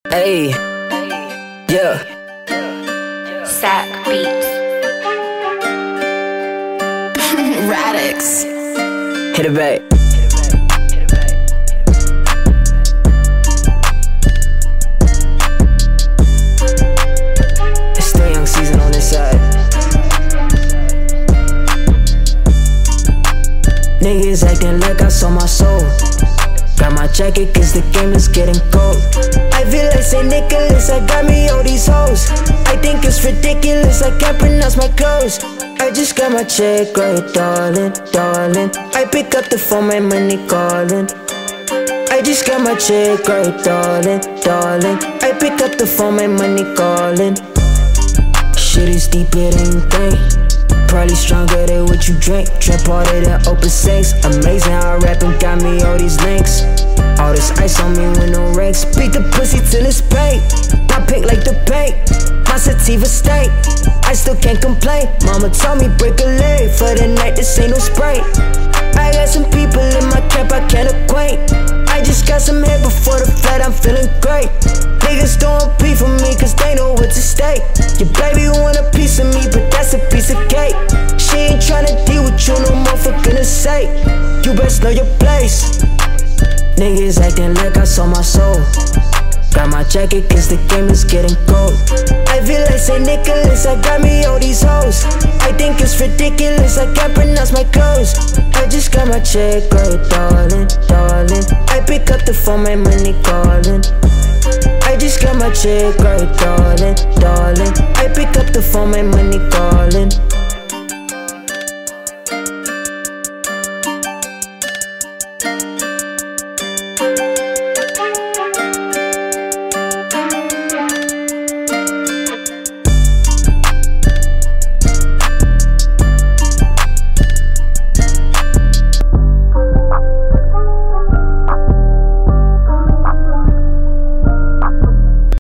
Hey, yeah. Sack Beats. Radix. Hit it back. It's still young season on this side. Niggas acting like I sold my soul. Got my jacket cause the game is getting cold. I feel like St. Nicholas, I got me all these hoes. I think it's ridiculous, I can't pronounce my clothes. I just got my check right, darling, darling. I pick up the phone, my money calling. I just got my check right, darling, darling. I pick up the phone, my money calling. Shit is deeper than you think. Probably stronger than what you drink. Trap harder than open saints. Amazing how rapping got me all these links. All this ice on me with no rings. Beat the pussy till it's paint. My pink like the paint. My sativa state. I still can't complain. Mama told me break a leg for the night, this ain't no Sprite. I got some people in my camp I can't acquaint. I just got some head before the flight, I'm feeling great. Niggas don't pee for me cause they know what to stake. Your baby want a piece of me, but that's a piece of cake. She ain't tryna deal with you no more, for goodness sake. You best know your place. Niggas acting like I sold my soul. Got my jacket cause the game is getting cold. I feel like St. Nicholas, I got me all these hoes. I think it's ridiculous, I can't pronounce my clothes. I just got my check right, darling, darling. I pick up the phone, my money calling. I just got my check right, darling, darling. I pick up the phone, my money calling.